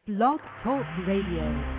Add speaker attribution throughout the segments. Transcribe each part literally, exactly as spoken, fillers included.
Speaker 1: Blog Talk Radio.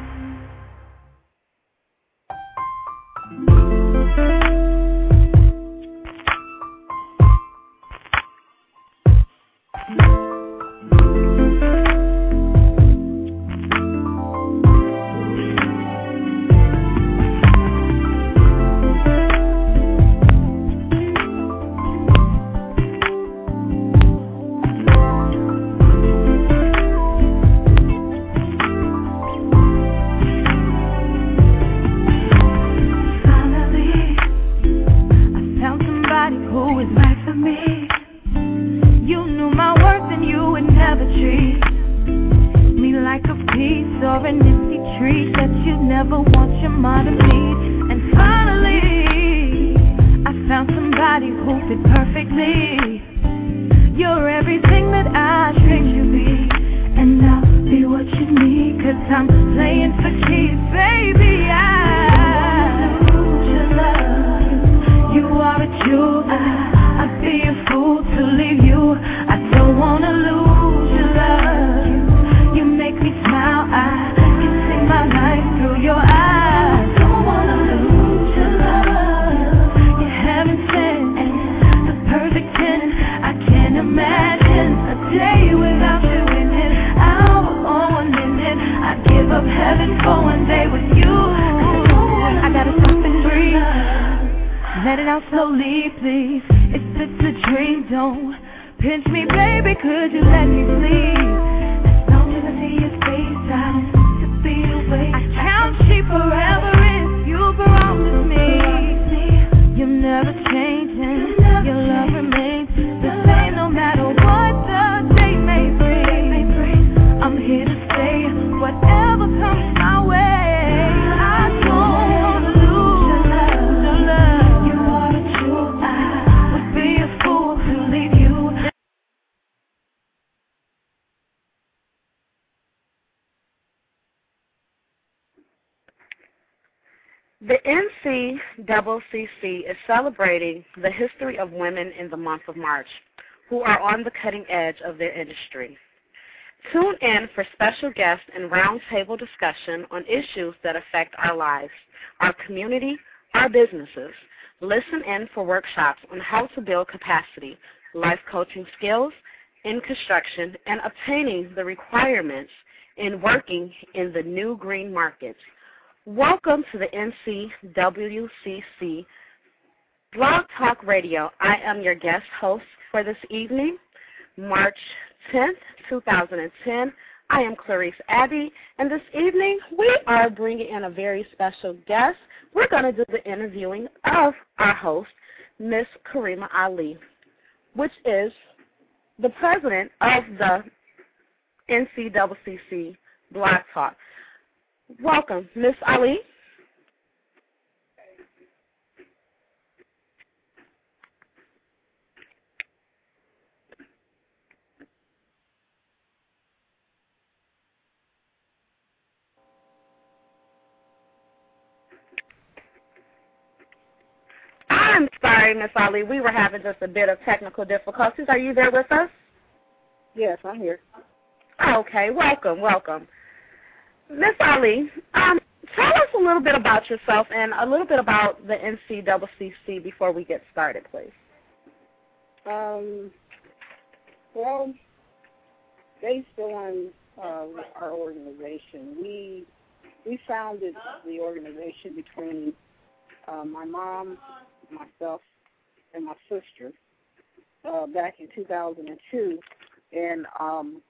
Speaker 2: The N C C C C is celebrating the history of women in the month of March who are on the cutting edge of their industry. Tune in for special guests and roundtable discussion on issues that affect our lives, our community, our businesses. Listen in for workshops on how to build capacity, life coaching skills in construction, and obtaining the requirements in working in the new green markets. Welcome to the N C W C C Blog Talk Radio. I am your guest host for this evening, March tenth, two thousand ten. I am Clarice Abbey, and this evening we are bringing in a very special guest. We're going to do the interviewing of our host, Miss Karima Ali, which is the president of the N C W C C Blog Talk. Welcome, Miss Ali. I'm sorry, Miss Ali. We were having just a bit of technical difficulties. Are you there with us?
Speaker 3: Yes, I'm here.
Speaker 2: Okay, welcome, welcome. Miss Ali, um, tell us a little bit about yourself and a little bit about the N C W C C before we get started, please.
Speaker 3: Um, well, based on uh, our organization, we we founded the organization between uh, my mom, myself, and my sister uh, back in two thousand two in um,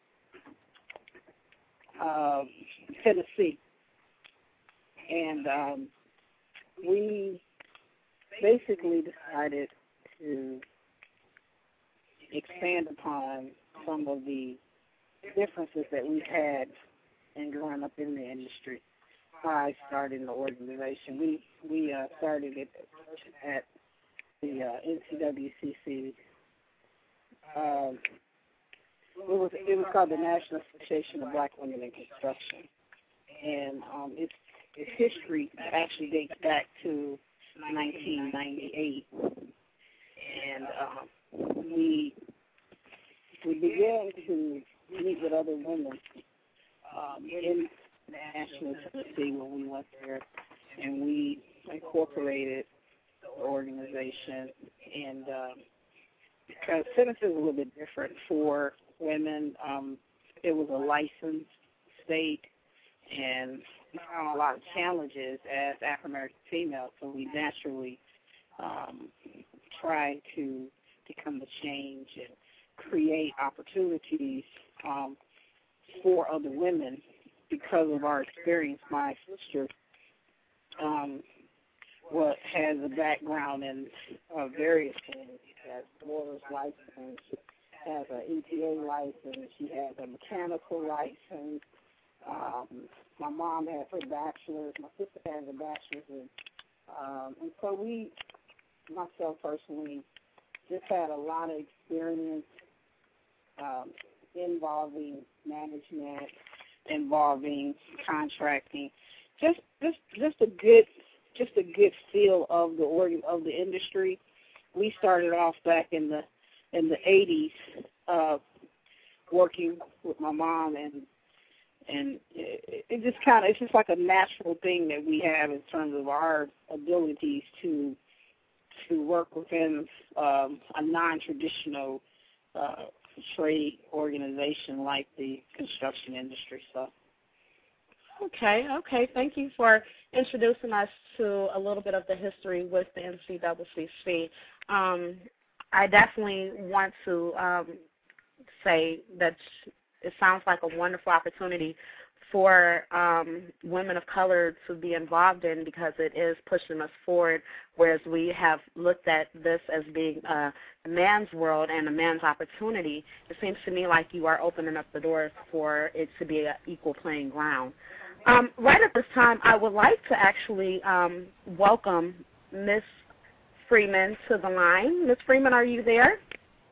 Speaker 3: uh, Tennessee. And um, we basically decided to expand upon some of the differences that we've had in growing up in the industry by starting the organization. We we uh, started it at the uh, N C W C C. Um, it was it was called the National Association of Black Women in Construction, and um, its its history actually dates back to nineteen ninety-eight, and um, we we began to meet with other women um, in Nashville, Tennessee, when we went there, and we incorporated the organization. And uh, because Tennessee is a little bit different for women, um, it was a licensed state, and we found a lot of challenges as African-American females, so we naturally um, tried to become the change and create opportunities um, for other women because of our experience. My sister um, what has a background in uh, various things. She has a lawyer's license, she has an E P A license, she has a mechanical license. Um, my mom has her bachelor's, my sister has a bachelor's, and, um, and so we, myself personally, just had a lot of experience um, involving management, involving contracting, just just just a good just a good feel of the organ of the industry. We started off back in the in the eighties, uh, working with my mom, and and it, it just kind of it's just like a natural thing that we have in terms of our abilities to to work within um, a non-traditional uh, trade organization like the construction industry. So.
Speaker 2: Okay, okay. Thank you for introducing us to a little bit of the history with the N C double C C. Um, I definitely want to um, say that it sounds like a wonderful opportunity for um, women of color to be involved in, because it is pushing us forward, whereas we have looked at this as being a man's world and a man's opportunity. It seems to me like you are opening up the doors for it to be an equal playing ground. Um, right at this time, I would like to actually um, welcome Miz Freeman to the line. Miz Freeman, are you there?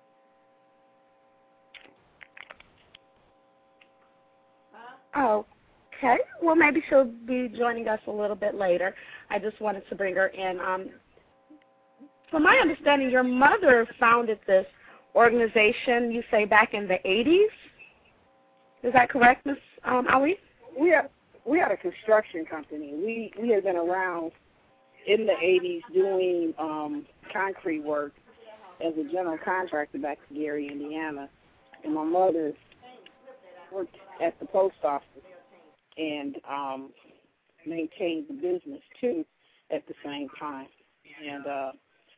Speaker 2: Okay. Well, maybe she'll be joining us a little bit later. I just wanted to bring her in. Um, from my understanding, your mother founded this organization, you say, back in the eighties? Is that correct, Miz Um, Ali?
Speaker 3: We are. We had a construction company. We we had been around in the eighties doing um, concrete work as a general contractor back in Gary, Indiana. And my mother worked at the post office and um, maintained the business, too, at the same time. And uh,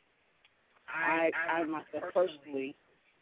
Speaker 3: I, I myself personally,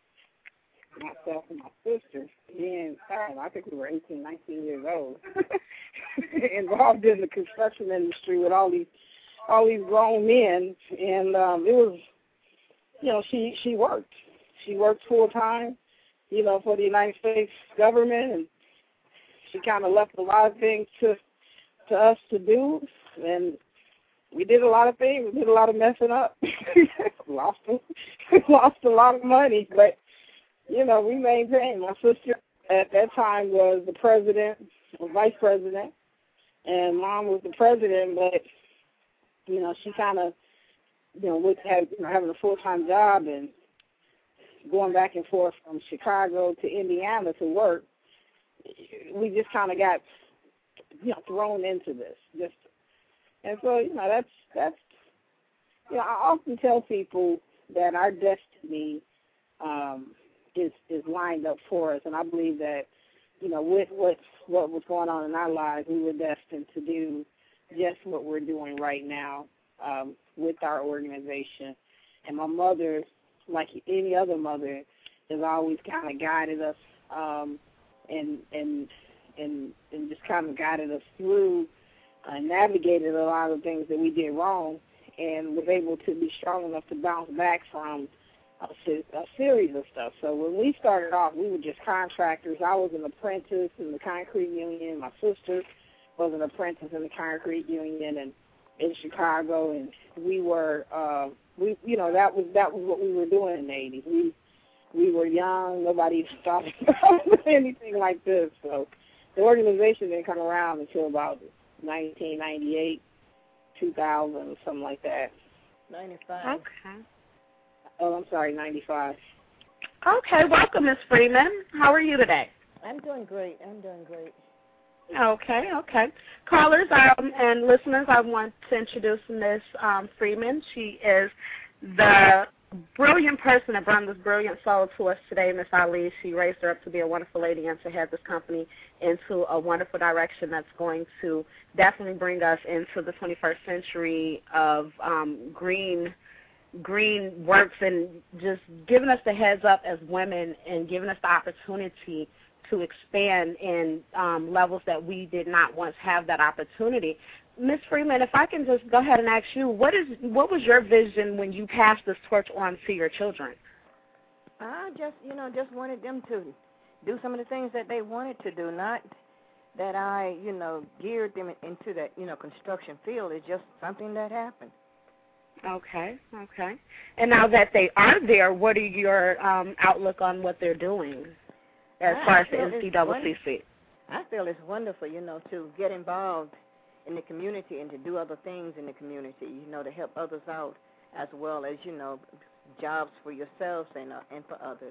Speaker 3: myself and my sister, being, I think we were eighteen, nineteen years old, involved in the construction industry with all these all these grown men, and um, it was, you know, she she worked, she worked full time, you know, for the United States government, and she kind of left a lot of things to to us to do, and we did a lot of things, we did a lot of messing up, lost a, lost a lot of money, but you know, we maintained. My sister at that time was the president, or vice president, and Mom was the president, but, you know, she kind of, you know, with have, you know, having a full-time job and going back and forth from Chicago to Indiana to work, we just kind of got, you know, thrown into this. Just, and so, you know, that's, that's, you know, I often tell people that our destiny um, is is lined up for us, and I believe that, you know, with what what was going on in our lives, we were destined to do just what we're doing right now um, with our organization. And my mother, like any other mother, has always kind of guided us um, and and and and just kind of guided us through and uh, navigated a lot of things that we did wrong, and was able to be strong enough to bounce back from A, a series of stuff. So when we started off, we were just contractors. I was an apprentice in the concrete union. My sister was an apprentice in the concrete union and in Chicago, and we were, uh, we, you know, that was that was what we were doing in the eighties. We we were young. Nobody thought about anything like this. So the organization didn't come around until about nineteen ninety-eight, two thousand, something like that.
Speaker 4: ninety-five.
Speaker 2: Okay.
Speaker 3: Oh, I'm sorry, ninety-five.
Speaker 2: Okay, welcome, Miz Freeman. How are you today?
Speaker 4: I'm doing great. I'm doing great.
Speaker 2: Okay, okay. Callers um, and listeners, I want to introduce Miss Um, Freeman. She is the brilliant person that brought this brilliant soul to us today, Miss Ali. She raised her up to be a wonderful lady and to head this company into a wonderful direction that's going to definitely bring us into the twenty-first century of um, green green works and just giving us the heads up as women and giving us the opportunity to expand in um, levels that we did not once have that opportunity. Miz Freeman, if I can just go ahead and ask you, what is what was your vision when you passed this torch on to your children?
Speaker 4: I just, you know, just wanted them to do some of the things that they wanted to do, not that I, you know, geared them into that, you know, construction field. It's just something that happened.
Speaker 2: Okay, okay. And now that they are there, what are your um, outlook on what they're doing as
Speaker 4: I
Speaker 2: far as the
Speaker 4: feel
Speaker 2: N C
Speaker 4: it's
Speaker 2: C
Speaker 4: won-
Speaker 2: C C?
Speaker 4: I feel it's wonderful, you know, to get involved in the community and to do other things in the community, you know, to help others out as well as, you know, jobs for yourselves and uh, and for others.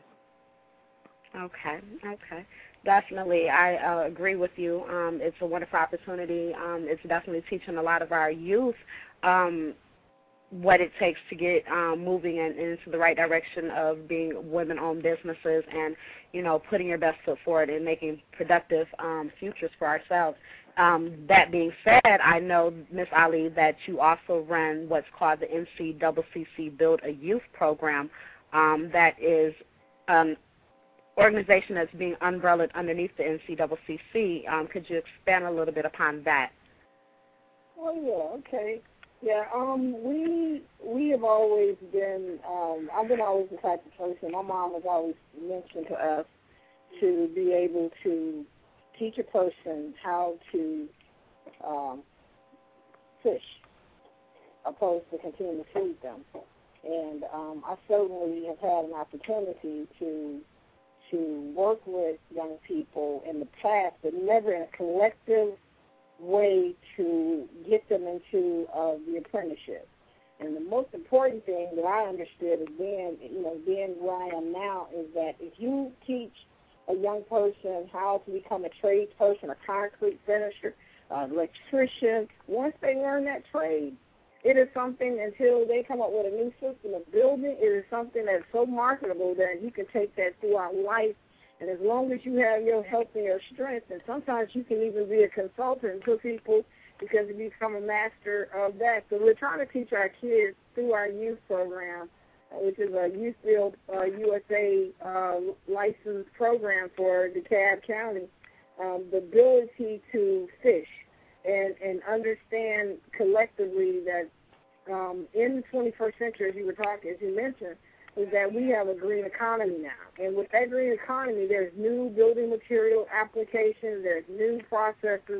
Speaker 2: Okay, okay. Definitely, I uh, agree with you. Um, it's a wonderful opportunity. Um, it's definitely teaching a lot of our youth um, what it takes to get um, moving in, into the right direction of being women-owned businesses and, you know, putting your best foot forward and making productive um, futures for ourselves. Um, that being said, I know, Miz Ali, that you also run what's called the N C C C C Build a Youth program um, that is an organization that's being umbrellaed underneath the N C C C C. Um, could you expand a little bit upon that?
Speaker 3: Oh, yeah, okay. Yeah, um, we we have always been, um, I've been always the type of person, my mom has always mentioned to us to be able to teach a person how to um, fish opposed to continue to feed them. And um, I certainly have had an opportunity to to work with young people in the past, but never in a collective way to get them into uh, the apprenticeship. And the most important thing that I understood is being, you know, being where I am now is that if you teach a young person how to become a trade person, a concrete finisher, an electrician, once they learn that trade, it is something until they come up with a new system of building, it is something that's so marketable that you can take that throughout life. And as long as you have your health and your strength, and sometimes you can even be a consultant to people because you become a master of that. So we're trying to teach our kids through our youth program, uh, which is a Youth Build uh, U S A uh, licensed program for DeKalb County, um, the ability to fish and, and understand collectively that um, in the twenty-first century, as you were talking, as you mentioned, is that we have a green economy now. And with that green economy, there's new building material applications, there's new processes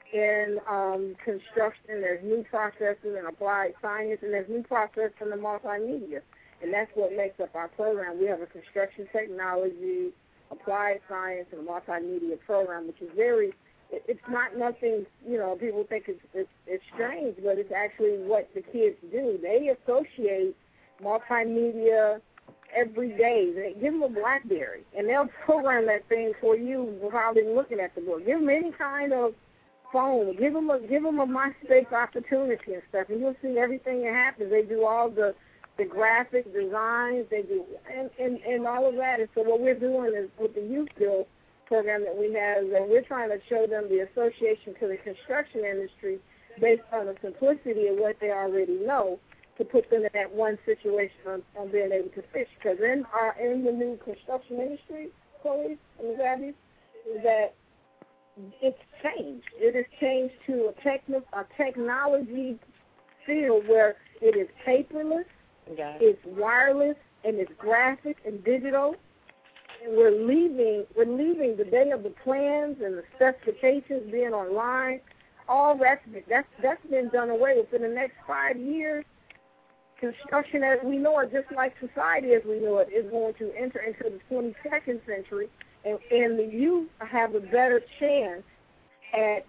Speaker 3: in um, construction, there's new processes in applied science, and there's new processes in the multimedia. And that's what makes up our program. We have a construction technology, applied science, and a multimedia program, which is very, it's not nothing, you know, people think it's, it's, it's strange, but it's actually what the kids do. They associate multimedia every day. They give them a BlackBerry, and they'll program that thing for you without even looking at the book. Give them any kind of phone. Give them a give them a MySpace opportunity and stuff, and you'll see everything that happens. They do all the the graphic designs. They do and, and, and all of that. And so what we're doing is with the Youth Build program that we have, is that we're trying to show them the association to the construction industry based on the simplicity of what they already know, to put them in that one situation on, on being able to fish. Because in our in the new construction industry, Chloe and Miz Abby, is that it's changed. It has changed to a techno a technology field where it is paperless,
Speaker 2: Yeah.
Speaker 3: it's wireless, and it's graphic and digital. And we're leaving we're leaving the day of the plans and the specifications being online. All that's that's that's been done away with. In the next five years, construction as we know it, just like society as we know it, is going to enter into the twenty-second century, and, and the youth have a better chance at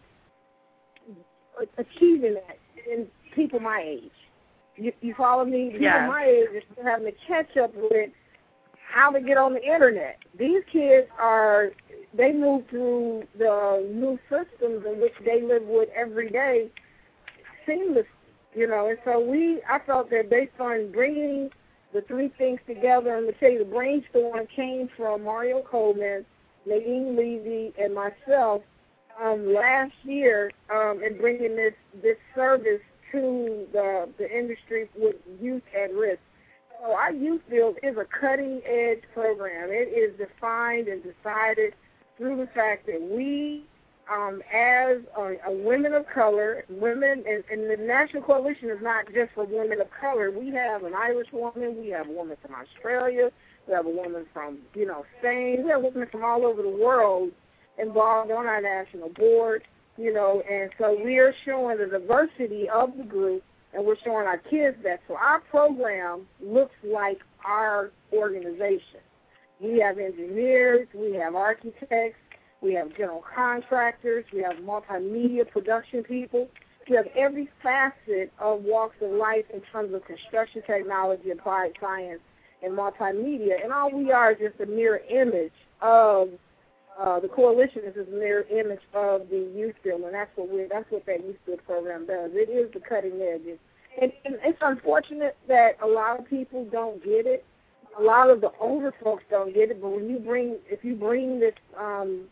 Speaker 3: achieving that than people my age. You, you follow me? People
Speaker 2: Yeah.
Speaker 3: my age are still having to catch up with how to get on the internet. These kids are they move through the new systems in which they live with every day seamless, you know. And so we, I felt that based on bringing the three things together, and to tell you, the brainstorm came from Mario Coleman, Nadine Levy, and myself um, last year, um, and bringing this this service to the the industry with youth at risk. So our youth field is a cutting-edge program. It is defined and decided through the fact that we, um, as a, a women of color, women, and, and the National Coalition is not just for women of color. We have an Irish woman. We have a woman from Australia. We have a woman from, you know, Spain. We have women from all over the world involved on our national board, you know, and so we are showing the diversity of the group, and we're showing our kids that. So our program looks like our organization. We have engineers, we have architects, we have general contractors, we have multimedia production people. We have every facet of walks of life in terms of construction technology, applied science, and multimedia. And all we are is just a mirror image of uh, the coalition is a mirror image of the youth field, and that's what we that's what that youth field program does. It is the cutting edge. And, and it's unfortunate that a lot of people don't get it. A lot of the older folks don't get it. But when you bring, if you bring this um,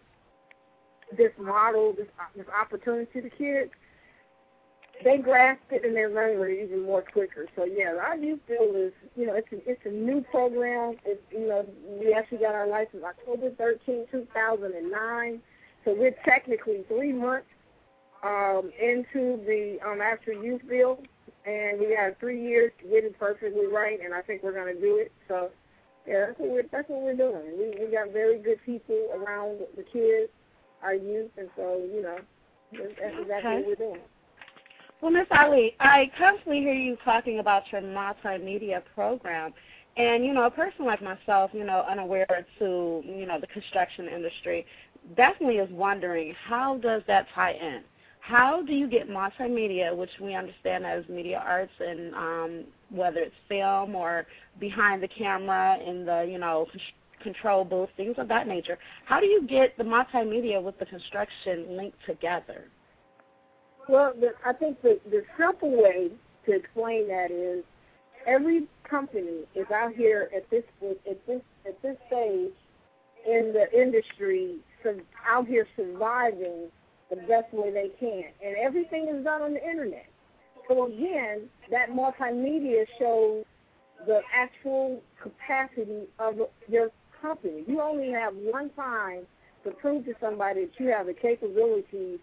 Speaker 3: this model, this this opportunity to the kids, they grasp it and they learn it even more quicker. So yeah, our youth field is, you know, it's a, it's a new program. It's, you know, we actually got our license October thirteenth, two thousand nine. So we're technically three months um, into the um, After Youth Bill, and we have three years to get it perfectly right, and I think we're going to do it. So yeah, that's what we're that's what we're doing. We we got very good people around the kids, our youth, and so you know that's exactly okay. what we're doing.
Speaker 2: Well, Miz Ali, I constantly hear you talking about your multimedia program. And, you know, a person like myself, you know, unaware to, you know, the construction industry, definitely is wondering, how does that tie in? How do you get multimedia, which we understand as media arts, and um, whether it's film or behind the camera in the, you know, control booth, things of that nature. How do you get the multimedia with the construction linked together?
Speaker 3: Well, the, I think the, the simple way to explain that is every company is out here at this at this at this stage in the industry, so out here surviving the best way they can, and everything is done on the internet. So again, that multimedia shows the actual capacity of your company. You only have one time to prove to somebody that you have the capabilities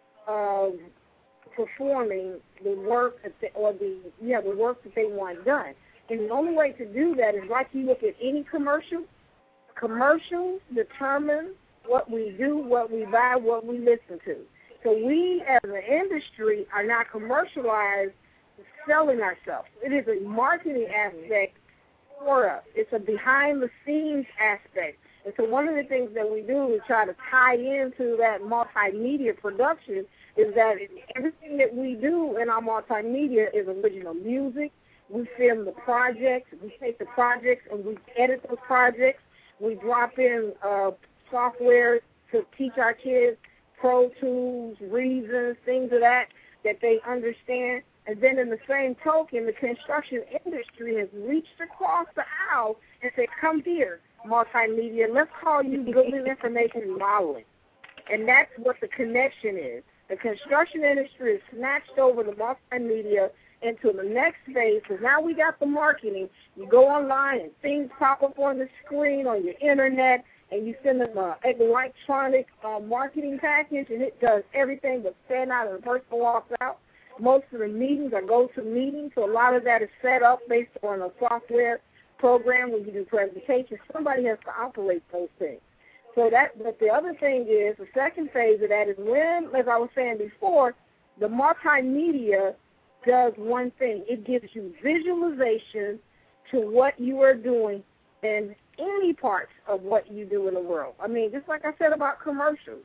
Speaker 3: of performing the work that they, or the yeah the work that they want done. And the only way to do that is like you look at any commercial. Commercials determine what we do, what we buy, what we listen to. So we as an industry are not commercialized selling ourselves. It is a marketing aspect for us. It's a behind-the-scenes aspect. And so one of the things that we do is try to tie into that multimedia production is that everything that we do in our multimedia is original music. We film the projects. We take the projects and we edit those projects. We drop in uh, software to teach our kids Pro Tools, Reasons, things of that, that they understand. And then in the same token, the construction industry has reached across the aisle and said, come here, multimedia, let's call you building information modeling. And that's what the connection is. The construction industry has snatched over the multimedia into the next phase, because now we got the marketing. You go online and things pop up on the screen, on your internet, and you send them an electronic uh, marketing package, and it does everything but stand out and the person walks out. Most of the meetings are go-to-meetings, so a lot of that is set up based on a software program when you do presentations. Somebody has to operate those things. So that, but the other thing is, the second phase of that is when, as I was saying before, the multimedia does one thing. It gives you visualization to what you are doing in any parts of what you do in the world. I mean, just like I said about commercials.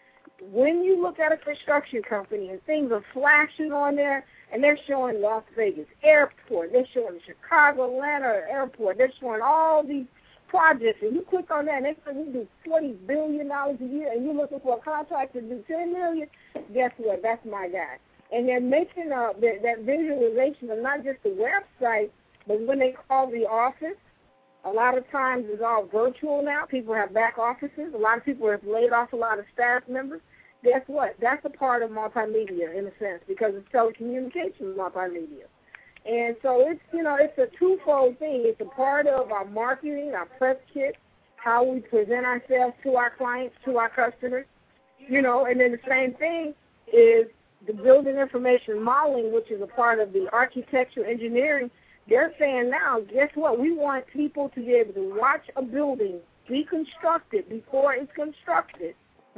Speaker 3: When you look at a construction company and things are flashing on there, and they're showing Las Vegas Airport, they're showing Chicago, Atlanta Airport, they're showing all these
Speaker 5: projects, and you click on that, and they say we do forty billion dollars a year, and you're looking for a contractor to do ten million dollars, guess what? That's my guy. And they're making uh, that, that visualization of not just the website, but when they call the office, a lot of times it's all virtual now. People have back offices. A lot of people have laid off a lot of staff members. Guess what? That's a part of multimedia in a sense because it's telecommunications multimedia. And so it's, you know, it's a twofold thing. It's a part of our marketing, our press kit, how we present ourselves to our clients, to our customers, you know, and then the same thing is the building information modeling, which is a part of the architecture engineering. They're saying now, guess what? We want people to be able to watch a building be constructed before it's constructed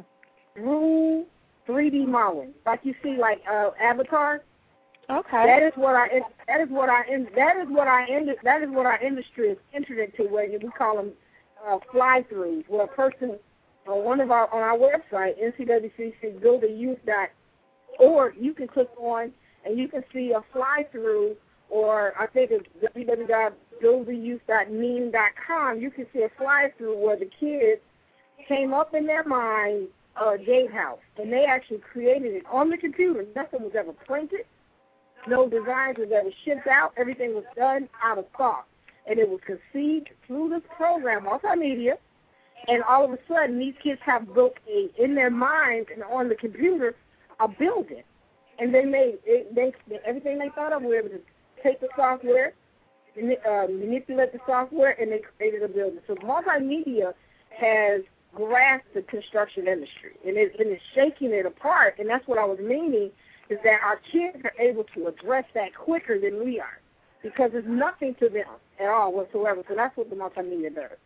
Speaker 5: through three D modeling, like you see, like uh, Avatar.
Speaker 2: Okay.
Speaker 5: That is what our that is what our that is what our that is what our industry is entered into. Where we call them uh, fly-throughs, where a person on one of our on our website, N C W C C build a youth dot org, you can click on and you can see a fly-through. Or I think it's w w w dot build a youth dot meme dot com. You can see a fly-through where the kids came up in their mind a uh, gatehouse, and they actually created it on the computer. Nothing was ever printed. No designs was ever shipped out. Everything was done out of thought, and it was conceived through this program, multimedia. And all of a sudden, these kids have built a in their minds and on the computer a building, and then they it, they everything they thought of were able to take the software, uh, manipulate the software, and they created a building. So multimedia has grasped the construction industry, and, it, and it's shaking it apart, and that's what I was meaning, is that our kids are able to address that quicker than we are, because it's nothing to them at all whatsoever. So that's what the multimedia does.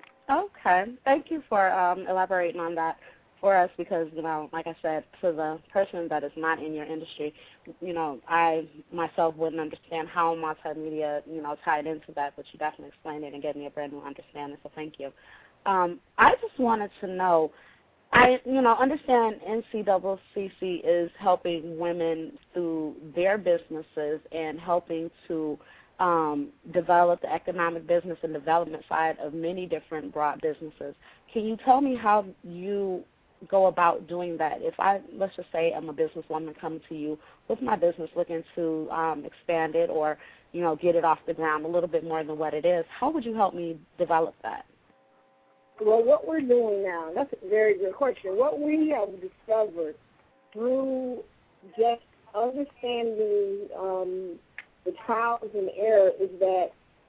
Speaker 2: Okay. Thank you for um, elaborating on that for us because, you know, like I said, to the person that is not in your industry, you know, I myself wouldn't understand how multimedia, you know, tied into that, but you definitely explained it and gave me a brand new understanding, so thank you. Um, I just wanted to know, I, you know, understand N C W C C is helping women through their businesses and helping to um, develop the economic business and development side of many different broad businesses. Can you tell me how you go about doing that? If I, let's just say I'm a businesswoman coming to you with my business looking to um, expand it or, you know, get it off the ground a little bit more than what it is, how would you help me develop that?
Speaker 5: Well, what we're doing now, that's a very good question. What we have discovered through just understanding um, the trials and error is that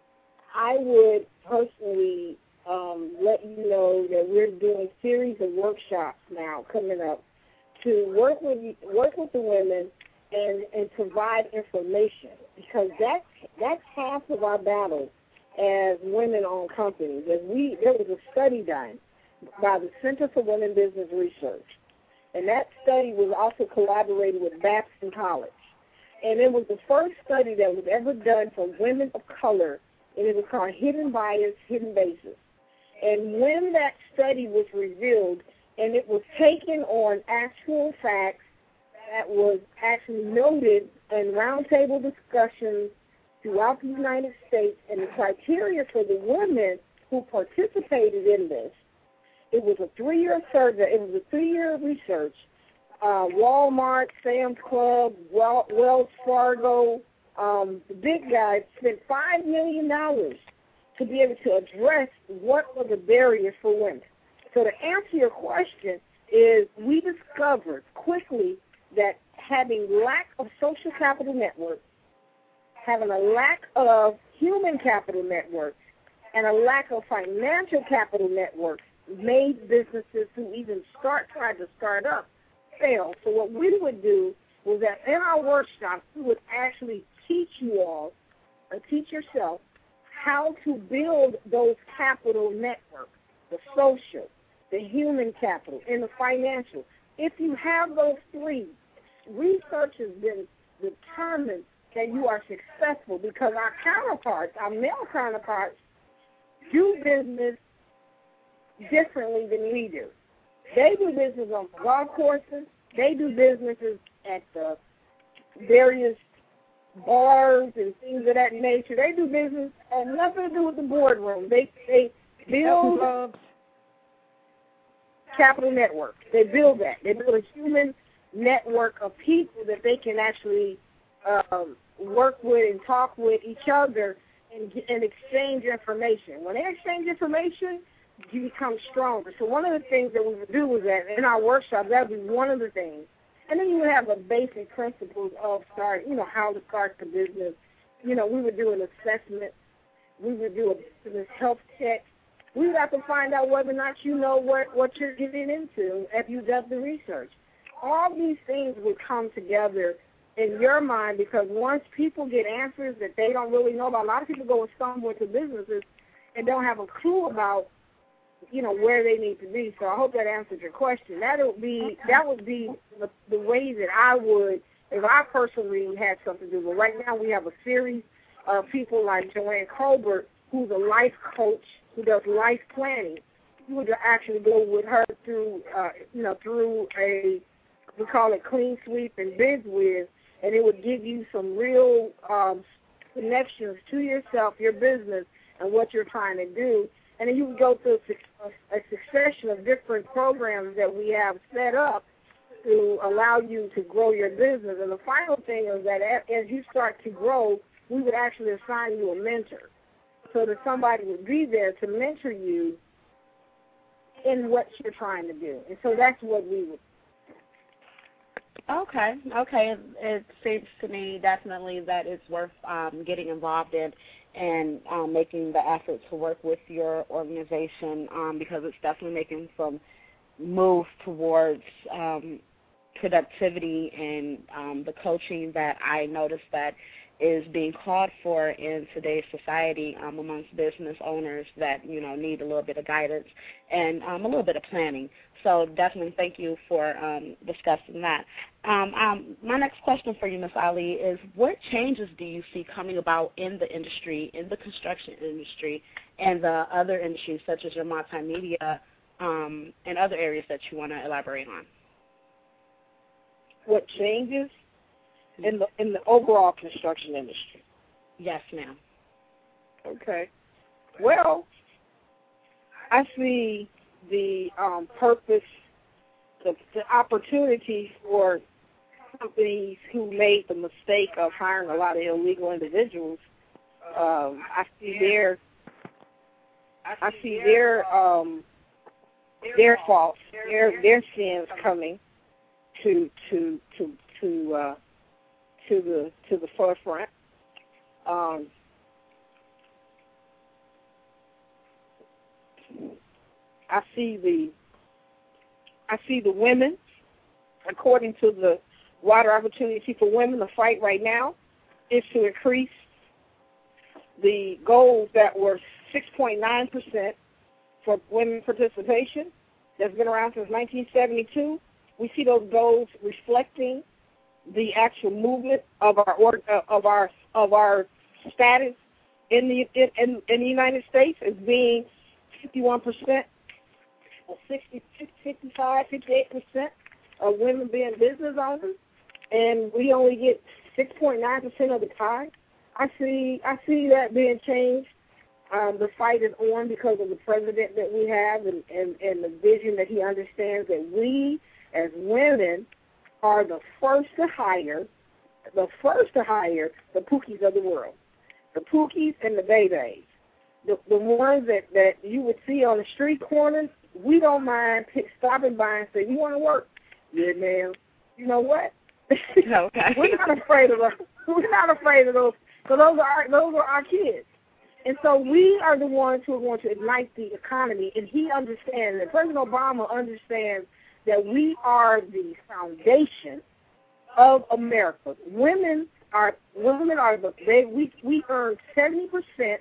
Speaker 5: I would personally Um, let you know that we're doing a series of workshops now coming up to work with work with the women and, and provide information, because that's that's half of our battle as women-owned companies. As we there was a study done by the Center for Women Business Research, and that study was also collaborated with Babson College, and it was the first study that was ever done for women of color, and it was called Hidden Bias, Hidden Basis. And when that study was revealed, and it was taken on actual facts that was actually noted in roundtable discussions throughout the United States, and the criteria for the women who participated in this, it was a three-year survey. It was a three-year research. Uh, Walmart, Sam's Club, Wells Fargo, um, the big guys spent five million dollars to be able to address what were the barriers for women. So to answer your question is we discovered quickly that having lack of social capital networks, having a lack of human capital networks, and a lack of financial capital networks made businesses who even start trying to start up fail. So what we would do was that in our workshops, we would actually teach you all, or teach yourself, how to build those capital networks, the social, the human capital, and the financial. If you have those three, research has been determined that you are successful because our counterparts, our male counterparts, do business differently than we do. They do business on golf courses. They do businesses at the various bars and things of that nature. They do business and nothing to do with the boardroom. They they build
Speaker 4: Clubs.
Speaker 5: Capital Network. They build that. They build a human network of people that they can actually um, work with and talk with each other and, and exchange information. When they exchange information, you become stronger. So one of the things that we would do was that in our workshop, that would be one of the things. And then you would have the basic principles of start, you know, how to start the business. You know, we would do an assessment. We would do a business health check. We would have to find out whether or not you know what, what you're getting into if you've done the research. All these things would come together in your mind because once people get answers that they don't really know about, a lot of people go and stumble into businesses and don't have a clue about, you know, where they need to be. So I hope that answered your question. That would be that would be the, the way that I would if I personally had something to do. But right now we have a series of people like Joanne Colbert, who's a life coach who does life planning. You would actually go with her through, uh, you know, through a, we call it Clean Sweep and BizWiz, and it would give you some real um, connections to yourself, your business, and what you're trying to do. And then you would go through a, a succession of different programs that we have set up to allow you to grow your business. And the final thing is that as you start to grow, we would actually assign you a mentor, so that somebody would be there to mentor you in what you're trying to do. And so that's what we would.
Speaker 2: Okay, okay. It, it seems to me definitely that it's worth um, getting involved in and um, making the effort to work with your organization um, because it's definitely making some moves towards um, productivity and um, the coaching that I noticed that is being called for in today's society um, amongst business owners that, you know, need a little bit of guidance and um, a little bit of planning. So definitely thank you for um, discussing that. Um, um, my next question for you, Miz Ali, is what changes do you see coming about in the industry, in the construction industry, and the other industries such as your multimedia um, and other areas that you want to elaborate on?
Speaker 5: What changes? In the in the overall construction industry.
Speaker 2: Yes, ma'am.
Speaker 5: Okay. Well, I see the um, purpose, the, the opportunity for companies who made the mistake of hiring a lot of illegal individuals. Um, I see their I see their um, their faults, their their sins coming to to to to. Uh, to the to the forefront. Um, I see the I see the women, according to the Water Opportunity for Women, the fight right now is to increase the goals that were six point nine percent for women participation that's been around since nineteen seventy-two. We see those goals reflecting the actual movement of our of our of our status in the in, in the United States as being fifty-one percent, sixty, fifty-five, fifty-eight percent of women being business owners, and we only get six point nine percent of the pie. I see I see that being changed. Um, the fight is on because of the president that we have and, and, and the vision that he understands that we as women are the first to hire, the first to hire the Pookies of the world, the Pookies and the Babies, the the ones that, that you would see on the street corners. We don't mind pick, stopping by and say, "You want to work?" Yeah, ma'am. You know what?
Speaker 2: Okay.
Speaker 5: We're not afraid of those. We're not afraid of those. So those are our, those are our kids, and so we are the ones who are going to ignite the economy. And he understands, and President Obama understands, that we are the foundation of America. Women are women are the they we we earn seventy percent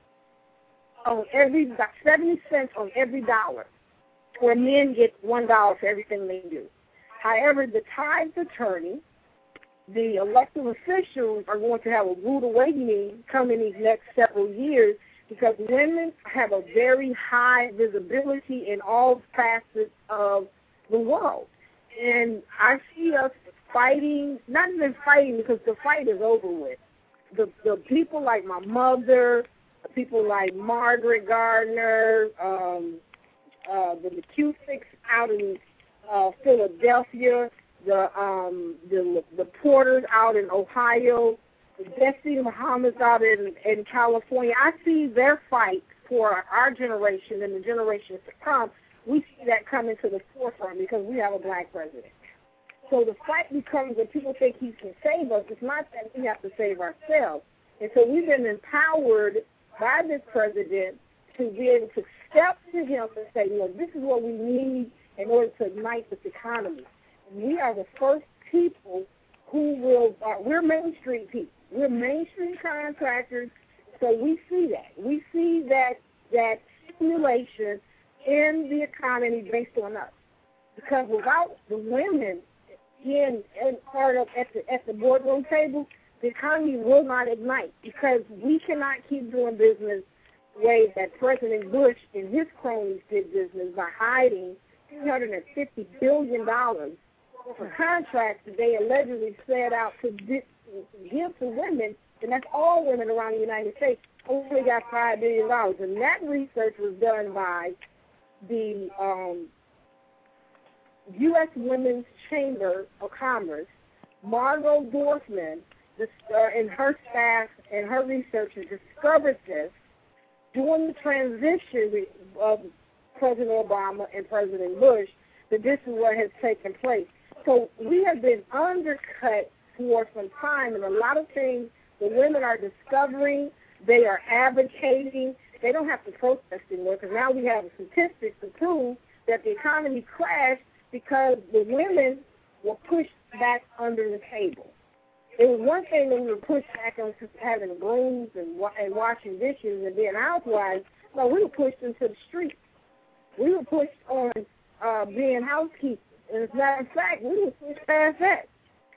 Speaker 5: on every seventy cents on every dollar, where men get one dollar for everything they do. However, the tithes attorney, the elected officials are going to have a rude awakening coming these next several years because women have a very high visibility in all facets of the world. And I see us fighting, not even fighting because the fight is over with. The the people like my mother, people like Margaret Gardner, um, uh, the McCusics out in uh, Philadelphia, the, um, the the Porters out in Ohio, the Bessie Muhammad's out in, in California. I see their fight for our generation and the generations to come. We see that coming to the forefront because we have a black president. So the fight becomes that people think he can save us. It's not that we have to save ourselves. And so we've been empowered by this president to be able to step to him and say, look, this is what we need in order to ignite this economy. And we are the first people who will, uh, we're Main Street people. We're Main Street contractors, so we see that. We see that that stimulation in the economy based on us. Because without the women being in part of at the at the boardroom table, the economy will not ignite. Because we cannot keep doing business the way that President Bush and his cronies did business by hiding three hundred fifty billion dollars for contracts that they allegedly set out to give to women, and that's all women around the United States. Only got five billion dollars, and that research was done by the um, U S Women's Chamber of Commerce. Margot Dorfman the, uh, and her staff and her researchers discovered this during the transition of President Obama and President Bush, that this is what has taken place. So we have been undercut for some time, and a lot of things the women are discovering, they are advocating. They don't have to protest anymore because now we have statistics to prove that the economy crashed because the women were pushed back under the table. It was one thing when we were pushed back on having brooms and, and washing dishes and being housewives. No, we were pushed into the streets. We were pushed on uh, being housekeepers. And as a matter of fact, we were pushed past that.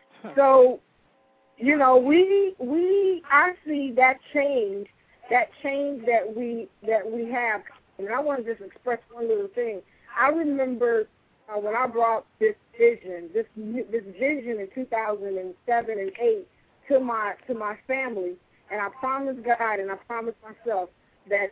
Speaker 5: So, you know, we we I see that change, that change that we that we have. And I want to just express one little thing. I remember uh, when I brought this vision, this this vision in two thousand seven and eight to my to my family, and I promised God and I promised myself that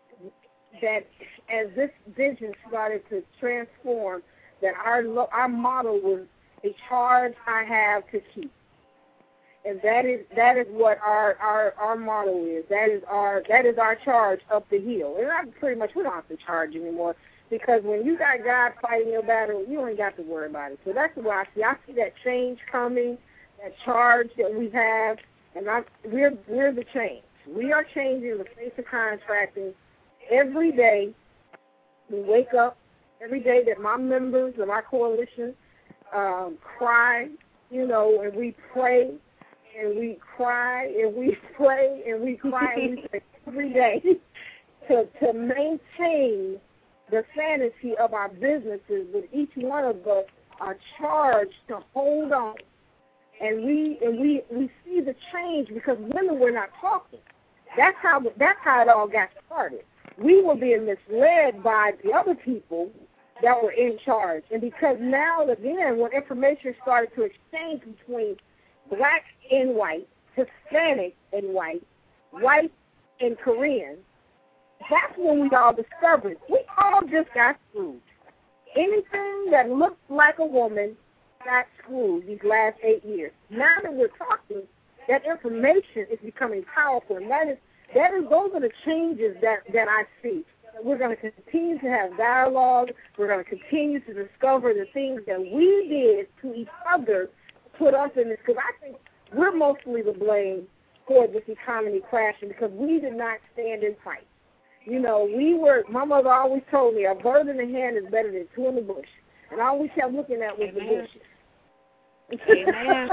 Speaker 5: that as this vision started to transform, that our our motto was a charge I have to keep. And that is that is what our, our, our motto is. That is our that is our charge up the hill. And I pretty much we don't have to charge anymore because when you got God fighting your battle, you ain't got to worry about it. So that's what I see. I see that change coming, that charge that we have, and I, we're we're the change. We are changing the face of contracting every day. We wake up every day that my members of our coalition um, cry, you know, and we pray. And we cry, and we pray, and we cry and we pray every day to to maintain the sanity of our businesses. But each one of us are charged to hold on, and we and we we see the change because women were not talking. That's how that's how it all got started. We were being misled by the other people that were in charge, and because now again, when information started to exchange between black and white, Hispanic and white, white and Korean, that's when we all discovered we all just got screwed. Anything that looked like a woman got screwed these last eight years. Now that we're talking, that information is becoming powerful, and that is that is those are the changes that, that I see. We're going to continue to have dialogue. We're going to continue to discover the things that we did to each other put us in this, because I think we're mostly to blame for this economy crashing because we did not stand and fight. You know, we were, my mother always told me, a bird in the hand is better than two in the bush. And all we kept looking at was
Speaker 2: Amen.
Speaker 5: the bushes.
Speaker 2: Amen.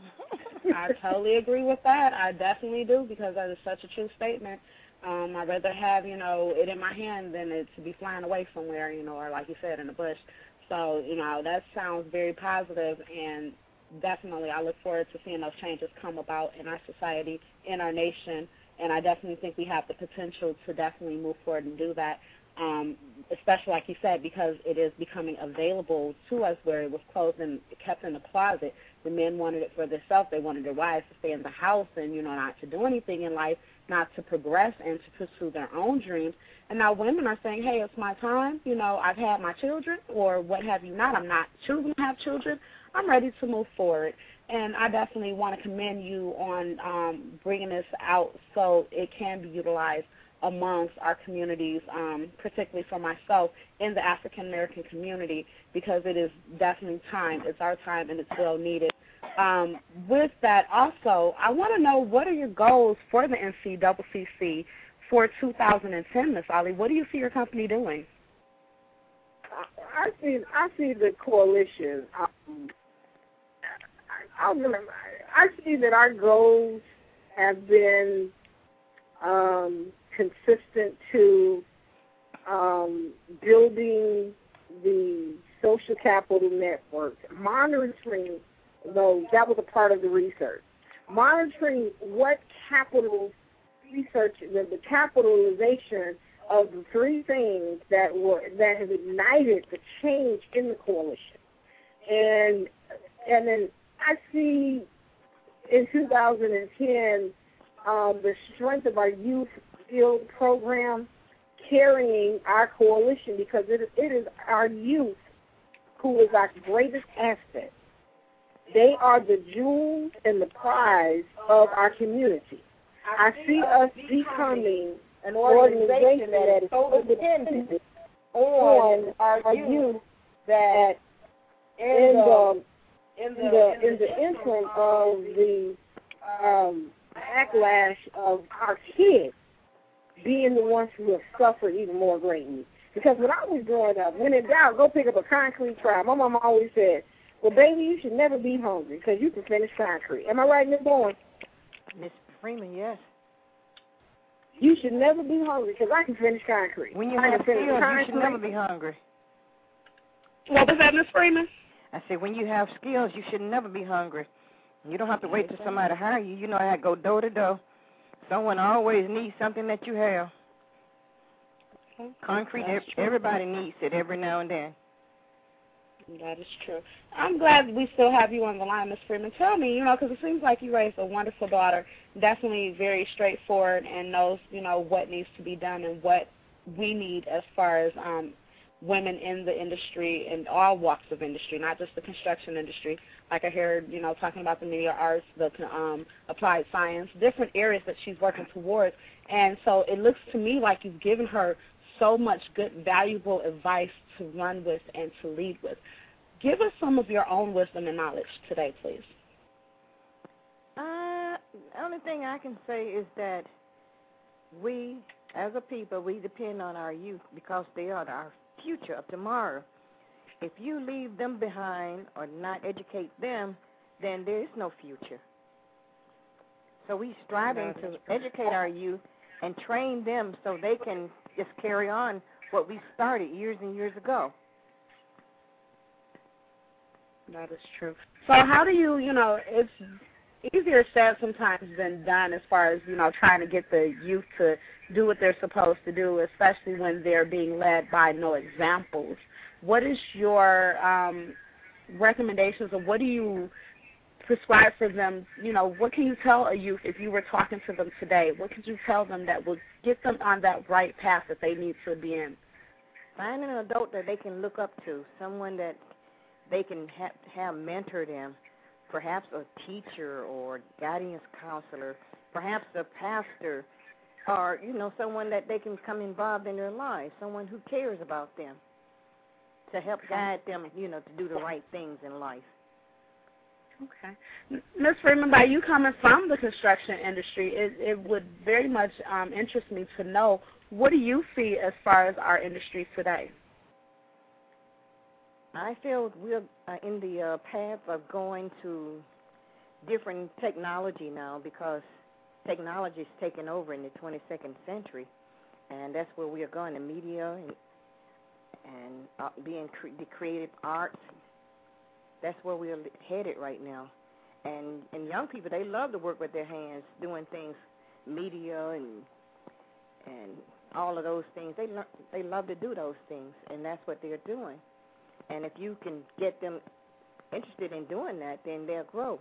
Speaker 2: I totally agree with that. I definitely do because that is such a true statement. Um, I'd rather have, you know, it in my hand than it to be flying away somewhere, you know, or like you said, in the bush. So, you know, that sounds very positive, and definitely I look forward to seeing those changes come about in our society, in our nation, and I definitely think we have the potential to definitely move forward and do that. um, especially like you said, because it is becoming available to us where it was closed and kept in the closet. The men wanted it for themselves. They wanted their wives to stay in the house and, you know, not to do anything in life, not to progress and to pursue their own dreams. And now women are saying, hey, it's my time. You know, I've had my children or what have you not. I'm not choosing to have children. I'm ready to move forward. And I definitely want to commend you on um, bringing this out so it can be utilized amongst our communities, um, particularly for myself in the African American community, because it is definitely time. It's our time and it's well needed. Um, with that, also, I want to know, what are your goals for the N C C C C for two thousand ten, Miz Ali? What do you see your company doing?
Speaker 5: I see. I see the coalition. Um, I, I see that our goals have been um, consistent to um, building the social capital network, monitoring those. That was a part of the research. Monitoring what capital research, the, the capitalization of the three things that were that have ignited the change in the coalition, and and then I see in two thousand ten um, the strength of our youth field program carrying our coalition, because it, it is our youth who is our greatest asset. They are the jewels and the prize of our community. I see us becoming an organization that is so dependent on our youth that in the in the in the interim of the um, backlash of our kids being the ones who have suffered even more greatly. Because when I was growing up, when in doubt, go pick up a concrete trial. My mom always said, well, baby, you should never be hungry because you can finish concrete. Am I right, Miz Bowen?
Speaker 4: Miss Freeman, yes.
Speaker 5: You should never be hungry because I can finish concrete.
Speaker 4: When you
Speaker 5: I
Speaker 4: have
Speaker 5: can
Speaker 4: skills, you should never be hungry.
Speaker 2: What was that, Miz Freeman?
Speaker 4: I said, when you have skills, you should never be hungry. You don't have to wait till somebody to hire you. You know how to go door to door. Someone always needs something that you have.
Speaker 2: Okay.
Speaker 4: Concrete, everybody needs it every now and then.
Speaker 2: That is true. I'm glad we still have you on the line, Miz Freeman. Tell me, you know, because it seems like you raised a wonderful daughter, definitely very straightforward and knows, you know, what needs to be done and what we need as far as um, women in the industry and all walks of industry, not just the construction industry. Like I heard, you know, talking about the media arts, the um, applied science, different areas that she's working towards. And so it looks to me like you've given her so much good, valuable advice to run with and to lead with. Give us some of your own wisdom and knowledge today, please.
Speaker 4: Uh, the only thing I can say is that we, as a people, we depend on our youth because they are our future of tomorrow. If you leave them behind or not educate them, then there is no future. So we striving to educate our youth and train them so they can just carry on what we started years and years ago.
Speaker 2: That is true. So how do you, you know, it's easier said sometimes than done as far as, you know, trying to get the youth to do what they're supposed to do, especially when they're being led by no examples. What is your um, recommendations, or what do you prescribe for them? You know, what can you tell a youth if you were talking to them today? What could you tell them that will get them on that right path that they need to be in?
Speaker 4: Find an adult that they can look up to, someone that they can ha- have mentor them, perhaps a teacher or guidance counselor, perhaps a pastor, or, you know, someone that they can come involved in their lives, someone who cares about them to help guide them, you know, to do the right things in life.
Speaker 2: Okay. Miz Freeman, by you coming from the construction industry, it, it would very much um, interest me to know, what do you see as far as our industry today?
Speaker 4: I feel we're uh, in the uh, path of going to different technology now, because technology is taking over in the twenty-second century, and that's where we are going, the media and, and uh, being cre- the creative arts. That's where we're headed right now. And and young people, they love to work with their hands, doing things, media and and all of those things. They lo- they love to do those things, and that's what they're doing. And if you can get them interested in doing that, then they'll grow.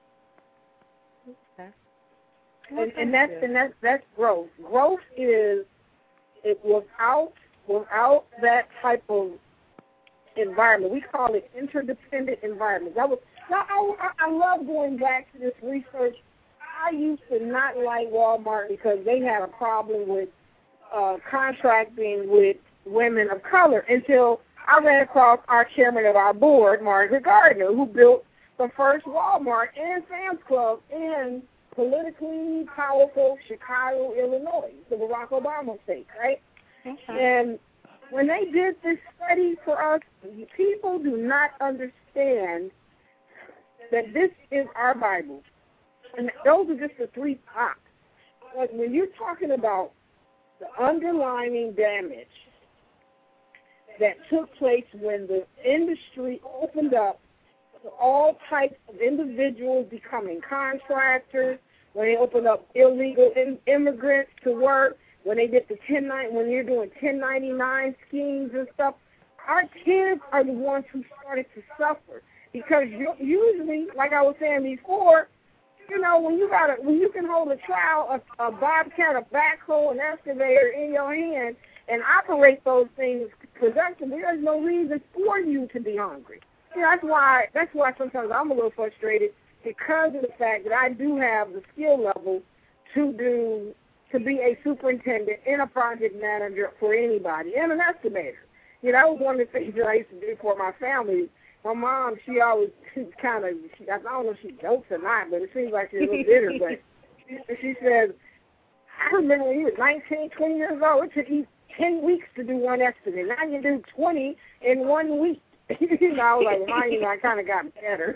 Speaker 5: Okay. And, and that's and that's that's growth. Growth is it without without that type of environment. We call it interdependent environment. That was now I, I love going back to this research. I used to not like Walmart because they had a problem with uh, contracting with women of color until I ran across our chairman of our board, Margaret Gardner, who built the first Walmart and Sam's Club in politically powerful Chicago, Illinois, the Barack Obama state, right? Okay. And when they did this study for us, people do not understand that this is our Bible. And those are just the three tops. But when you're talking about the underlying damage that took place when the industry opened up to all types of individuals becoming contractors, when they opened up illegal in, immigrants to work, when they did the ten ninety, when you're doing ten ninety-nine schemes and stuff, our kids are the ones who started to suffer because you, usually, like I was saying before, you know, when you got a, when you can hold a trowel, a, a bobcat, a backhoe, an excavator in your hand and operate those things productively, there's no reason for you to be hungry. You know, that's why that's why sometimes I'm a little frustrated because of the fact that I do have the skill level to do to be a superintendent and a project manager for anybody and an estimator. You know, that was one of the things that I used to do for my family. My mom, she always she kind of, she, I don't know if she jokes or not, but it seems like she's a little bitter. But she, she says, I remember when you were nineteen, twenty years old, it took you ten weeks to do one estimate. Now you do twenty in one week. You know, I was like, mine, you know, I kind of got better.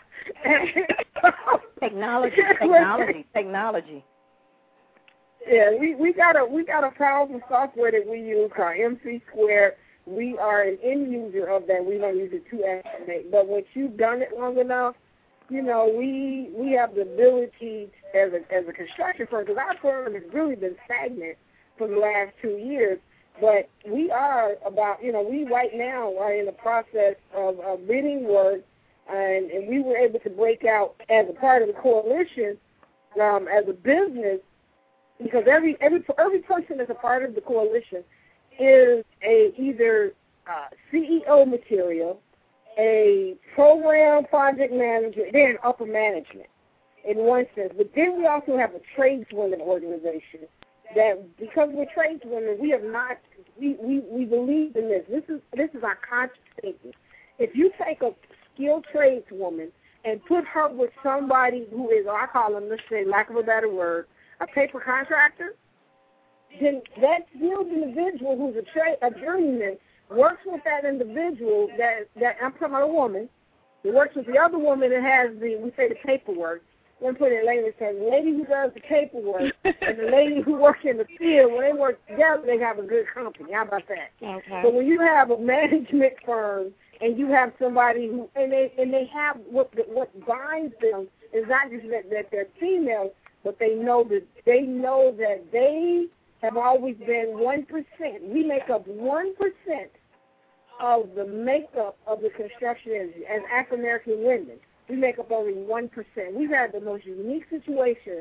Speaker 4: technology, technology, technology.
Speaker 5: Yeah, we, we got a we got a powerful software that we use called M C Square. We are an end user of that. We don't use it to estimate. But once you've done it long enough, you know, we we have the ability as a as a construction firm, because our firm has really been stagnant for the last two years. But we are about, you know, we right now are in the process of, of bidding work, and, and we were able to break out as a part of the coalition um, as a business, because every every every person that's a part of the coalition is a either uh, C E O material, a program project manager, then upper management in one sense. But then we also have a tradeswomen organization that, because we're tradeswomen, we have not we, we, we believe in this. This is this is our conscious thinking. If you take a skilled tradeswoman and put her with somebody who is, or I call them, let's say, lack of a better word, a paper contractor, then that skilled individual who's a, tra- a journeyman works with that individual, that, that I'm talking about a woman, who works with the other woman that has the, we say the paperwork. We'll put it later, says the lady who does the paperwork and the lady who works in the field, when they work together, they have a good company. How about that?
Speaker 2: Okay.
Speaker 5: So when you have a management firm and you have somebody who, and they and they have, what what binds them is not just that, that they're female, but they know that they know that they have always been one percent. We make up one percent of the makeup of the construction industry as African American women. We make up only one percent. We've had the most unique situation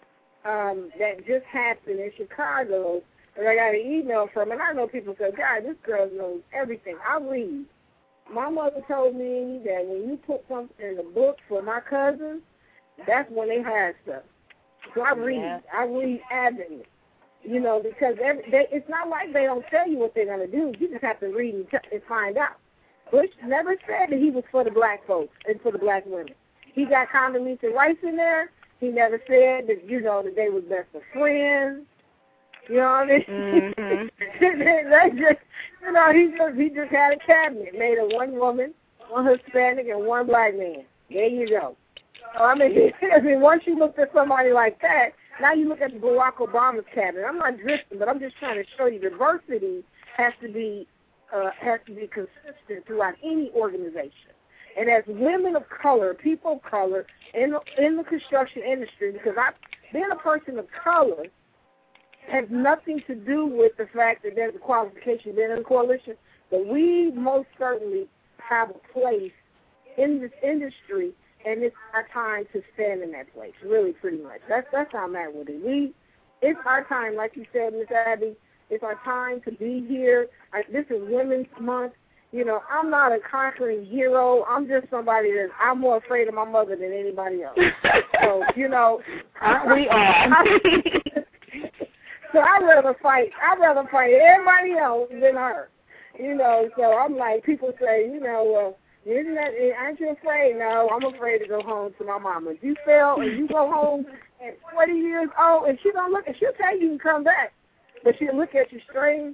Speaker 5: um, that just happened in Chicago, and I got an email from, and I know people say, God, this girl knows everything. I read. My mother told me that when you put something in the book for my cousins, that's when they hide stuff. So I read. Yeah. I read avidly. You know, because every, they, it's not like they don't tell you what they're going to do. You just have to read and, t- and find out. Bush never said that he was for the black folks and for the black women. He got Condoleezza Rice in there. He never said that, you know, that they were best of friends. You know what I mean? Mm-hmm. They just, you know, he just he just had a cabinet made of one woman, one Hispanic, and one black man. There you go. So, I mean, I mean, once you look at somebody like that, now you look at Barack Obama's cabinet. I'm not drifting, but I'm just trying to show you diversity has to be uh, has to be consistent throughout any organization. And as women of color, people of color in the, in the construction industry, because I, being a person of color, has nothing to do with the fact that there's a qualification being in the coalition, but we most certainly have a place in this industry, and it's our time to stand in that place, really, pretty much. That's that's how I'm at with it. We, it's our time, like you said, Miss Abby, it's our time to be here. I, this is Women's Month. You know, I'm not a conquering hero. I'm just somebody that I'm more afraid of my mother than anybody else. So, you know.
Speaker 2: We are.
Speaker 5: So I'd rather fight. I'd rather fight everybody else than her. You know, so I'm like, people say, you know, well, isn't that, aren't you afraid? No, I'm afraid to go home to my mama. If you fail and you go home at forty years old, and she don't look, and she'll tell you to come back, but she'll look at you strange.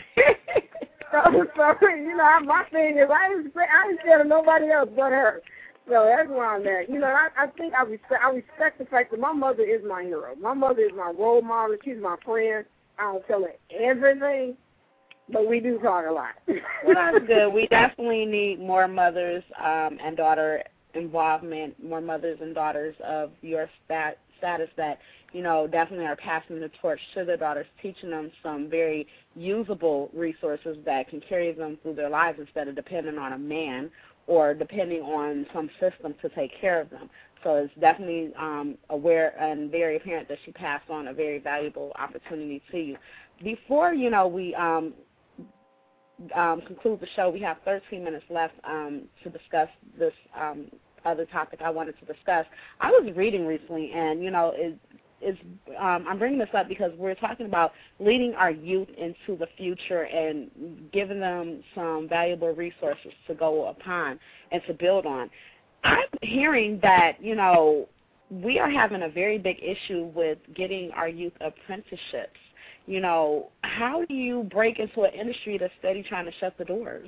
Speaker 5: So, so, you know, my thing is, I ain't, I ain't scared of nobody else but her. So that's where I'm at. You know, I, I think I respect, I respect the fact that my mother is my hero. My mother is my role model. She's my friend. I don't tell her everything, but we do talk a lot.
Speaker 2: Well, that's good. We definitely need more mothers um, and daughter involvement, more mothers and daughters of your stat, status that, you know, definitely are passing the torch to their daughters, teaching them some very usable resources that can carry them through their lives instead of depending on a man or depending on some system to take care of them. So it's definitely um, aware and very apparent that she passed on a very valuable opportunity to you. Before, you know, we um, um, conclude the show, we have thirteen minutes left um, to discuss this um, other topic I wanted to discuss. I was reading recently, and, you know, it, Is um, I'm bringing this up because we're talking about leading our youth into the future and giving them some valuable resources to go upon and to build on. I'm hearing that, you know, we are having a very big issue with getting our youth apprenticeships. You know, how do you break into an industry that's steady trying to shut the doors?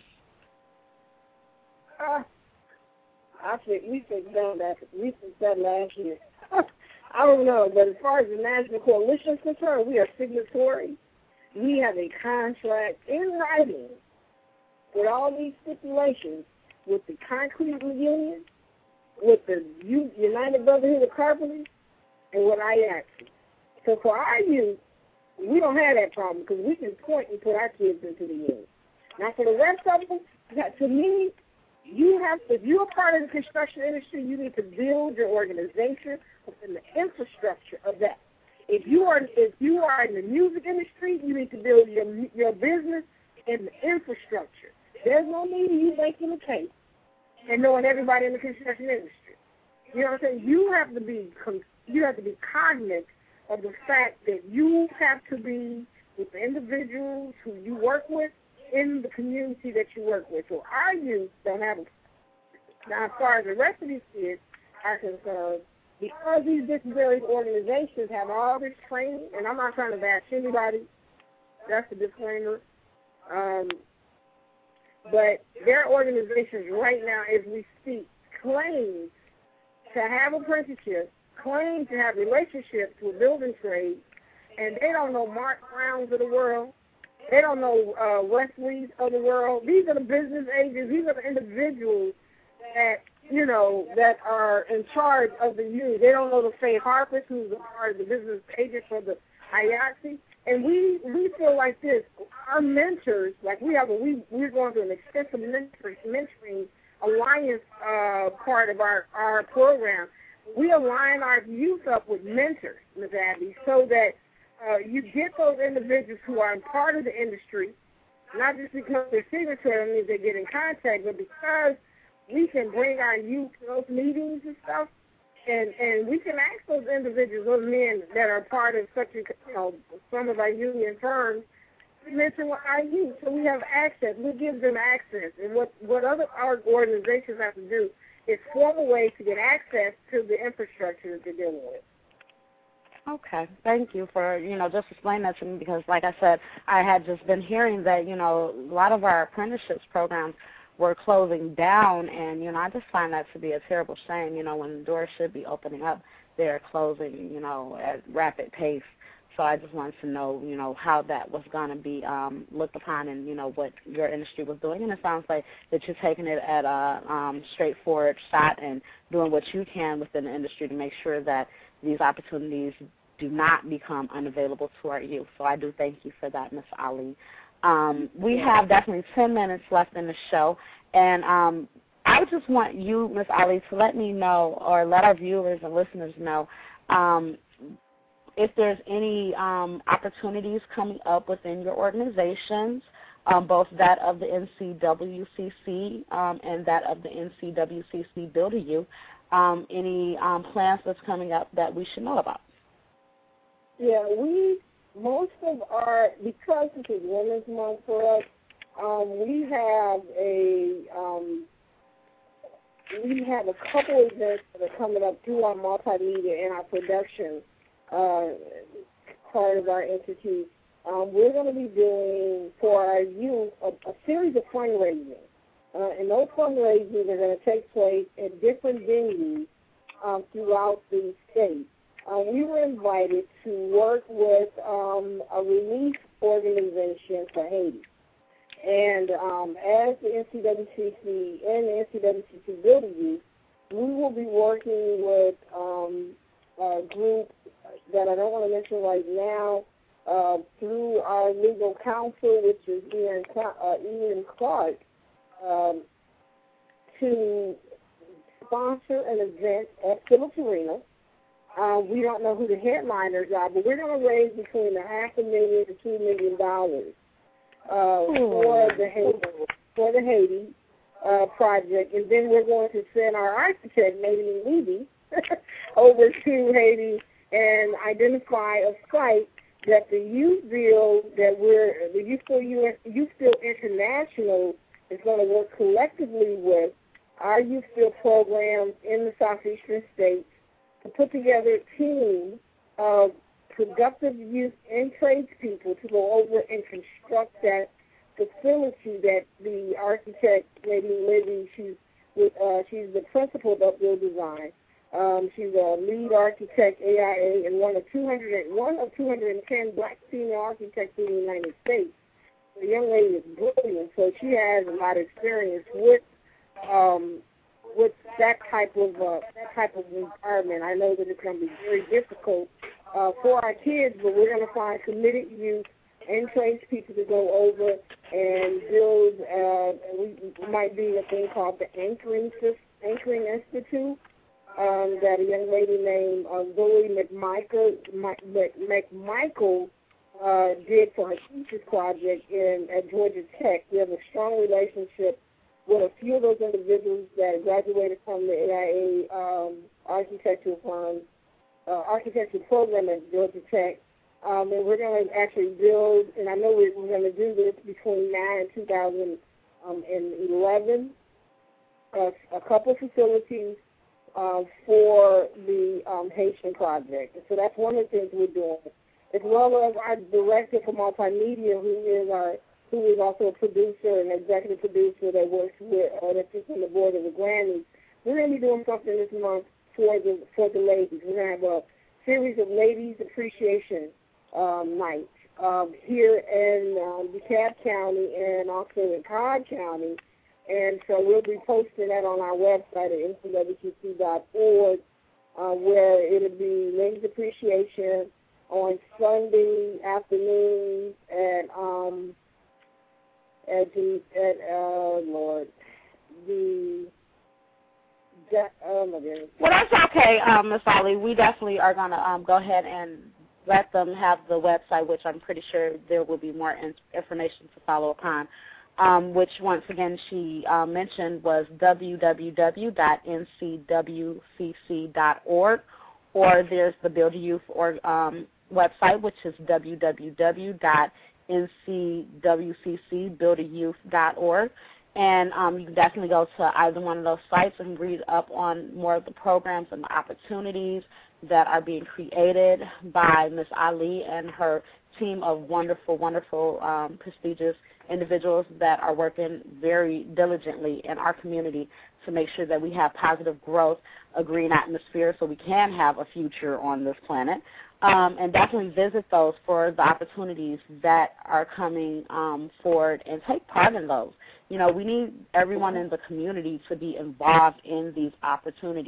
Speaker 5: Uh, I think we think that we think that last year. I don't know, but as far as the National Coalition is concerned, we are signatory. We have a contract in writing with all these stipulations with the Concrete Union, with the United Brotherhood of Carpenters, and with I A C. So for our youth, we don't have that problem because we can point and put our kids into the union. Now for the rest of them, to me, you have to, if you're a part of the construction industry, you need to build your organization within the infrastructure of that. If you are if you are in the music industry, you need to build your your business in the infrastructure. There's no need of you making a case and knowing everybody in the construction industry. You know what I'm saying? You have to be you have to be cognizant of the fact that you have to be with the individuals who you work with in the community that you work with. So our youth don't have a now as far as the rest of these kids are concerned, because these disability organizations have all this training, and I'm not trying to bash anybody, that's a disclaimer, um, but their organizations right now, as we speak, claim to have apprenticeships, claim to have relationships with building trades, and they don't know Mark Browns of the world. They don't know uh, Wesley's of the world. These are the business agents. These are the individuals that, you know, that are in charge of the youth. They don't know the Faye Harpers, who's a part of the business agent for the I A C. And we, we feel like this. Our mentors, like we have a, we, we're going through an extensive mentoring, mentoring alliance uh, part of our, our program. We align our youth up with mentors, Miz Abby, so that uh, you get those individuals who are part of the industry, not just because they're signatory, that means they get in contact, but because we can bring our youth to those meetings and stuff, and, and we can ask those individuals, those men that are part of such, a, you know, some of our union firms, to mentor our youth, so we have access. We give them access, and what, what other our organizations have to do is form a way to get access to the infrastructure that they're dealing with.
Speaker 2: Okay. Thank you for, you know, just explaining that to me because, like I said, I had just been hearing that, you know, a lot of our apprenticeships programs were closing down, and, you know, I just find that to be a terrible shame. You know, when the doors should be opening up, they're closing, you know, at rapid pace. So I just wanted to know, you know, how that was going to be um, looked upon and, you know, what your industry was doing. And it sounds like that you're taking it at a um, straightforward shot and doing what you can within the industry to make sure that these opportunities do not become unavailable to our youth. So I do thank you for that, Miz Ali. Um, we have definitely ten minutes left in the show, and um, I just want you, Miz Ali, to let me know or let our viewers and listeners know um, if there's any um, opportunities coming up within your organizations, um, both that of the N C W C C um, and that of the N C W C C Build a Youth, um, any um, plans that's coming up that we should know about.
Speaker 5: Yeah, we, most of our, because this is Women's Month for us, um, we have a, um, we have a couple events that are coming up through our multimedia and our production uh, part of our institute. Um, we're going to be doing, for our youth, a, a series of fundraising. Uh, and those fundraisers are going to take place at different venues um, throughout the state. Uh, we were invited to work with um, a relief organization for Haiti. And um, as the N C W C C and the N C W C C Build a Youth, we will be working with um, a group that I don't want to mention right now uh, through our legal counsel, which is Ian, uh, Ian Clark, um, to sponsor an event at Phillips Arena. Uh, we don't know who the headliners are, but we're going to raise between a half a million to two million dollars uh, for the Haiti, for the Haiti uh, project, and then we're going to send our architect, Nadine Levy, over to Haiti and identify a site that the youth bill that we're the Youth Bill Youth Bill International is going to work collectively with our youth bill programs in the southeastern states to put together a team of productive youth and tradespeople to go over and construct that facility that the architect, Nadine Levy, she's, uh, she's the principal of Upbuild Design. Um, she's a lead architect, A I A, and one of two hundred, one of two hundred ten black female architects in the United States. The young lady is brilliant, so she has a lot of experience with um, with that type of uh, that type of environment. I know that it's going to be very difficult uh, for our kids, but we're going to find committed youth and tradespeople to go over and build. Uh, we, we might be a thing called the Anchoring Anchoring Institute um, that a young lady named uh, Zoe McMichael, McMichael uh, did for her thesis project in at Georgia Tech. We have a strong relationship with a few of those individuals that graduated from the A I A um, architectural firm, uh, architectural program at Georgia Tech. Um, and we're going to actually build, and I know we're, we're going to do this between now and two thousand eleven, uh, a couple facilities uh, for the um, Haitian project. So that's one of the things we're doing, as well as our director for multimedia, who is our who is also a producer and executive producer that works with uh, that sits on the board of the Grammys. We're going to be doing something this month for the for the ladies. We're going to have a series of ladies appreciation um, nights um, here in um, DeKalb County and also in Cobb County. And so we'll be posting that on our website at N C W C C dot org, uh, where it'll be ladies appreciation on Sunday afternoons at um, At the at uh Lord the oh my goodness.
Speaker 2: Well, that's okay, um, Miz Ali. We definitely are gonna um go ahead and let them have the website, which I'm pretty sure there will be more in- information to follow upon. Um, which once again she uh, mentioned was w w w dot n c w c c dot org, or there's the Build a Youth or um, website, which is w w w dot n c w c c build a youth dot org, and um, you can definitely go to either one of those sites and read up on more of the programs and the opportunities that are being created by Miz Ali and her team of wonderful, wonderful, um, prestigious individuals that are working very diligently in our community to make sure that we have positive growth, a green atmosphere, so we can have a future on this planet. Um, and definitely visit those for the opportunities that are coming um, forward and take part in those. You know, we need everyone in the community to be involved in these opportunities.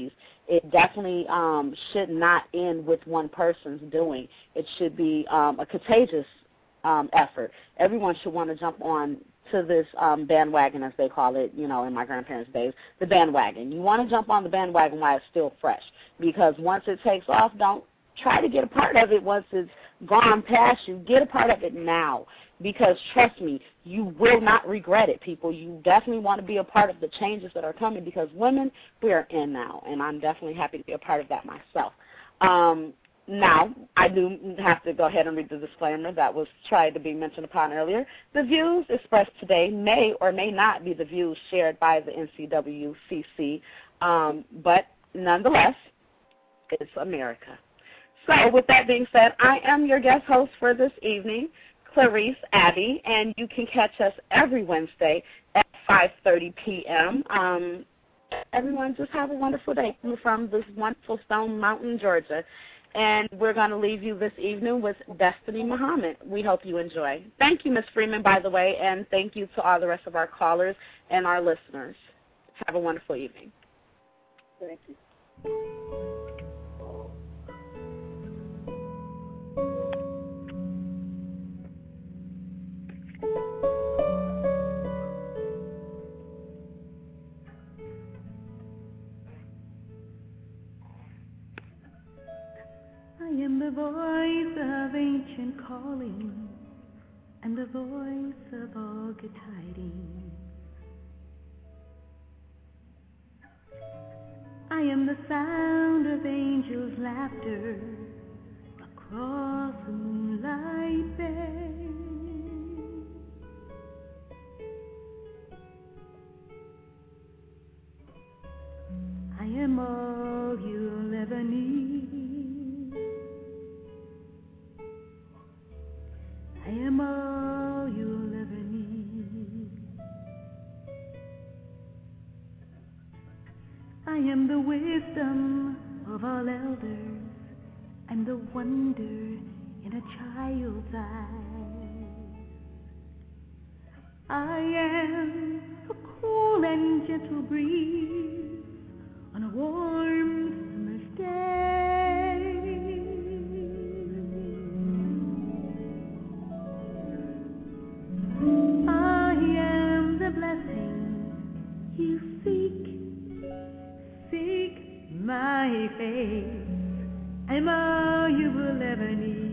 Speaker 2: it definitely um, should not end with one person's doing. It should be um, a contagious um, effort. Everyone should want to jump on to this um, bandwagon, as they call it, you know, in my grandparents' days, the bandwagon. You want to jump on the bandwagon while it's still fresh, because once it takes off, don't try to get a part of it once it's gone past you. Get a part of it now, because trust me, you will not regret it, people. You definitely want to be a part of the changes that are coming, because women, we are in now, and I'm definitely happy to be a part of that myself. Um, Now, I do have to go ahead and read the disclaimer that was tried to be mentioned upon earlier. The views expressed today may or may not be the views shared by the N C W C C, um, but nonetheless, it's America. So with that being said, I am your guest host for this evening, Clarice Abbey, and you can catch us every Wednesday at five thirty p.m. Um, everyone, just have a wonderful day from this wonderful Stone Mountain, Georgia. And we're going to leave you this evening with Destiny Muhammad. We hope you enjoy. Thank you, Miz Freeman, by the way, and thank you to all the rest of our callers and our listeners. Have a wonderful evening.
Speaker 3: Thank you.
Speaker 1: I am the voice of ancient calling, and the voice of all good tidings. I am the sound of angels' laughter across the moonlight bay. I am all you'll ever need. I am all you'll ever need. I am the wisdom of all elders and the wonder in a child's eyes. I am a cool and gentle breeze on a warm summer's day. I am the blessing you seek. Seek my face. I'm all you will ever need.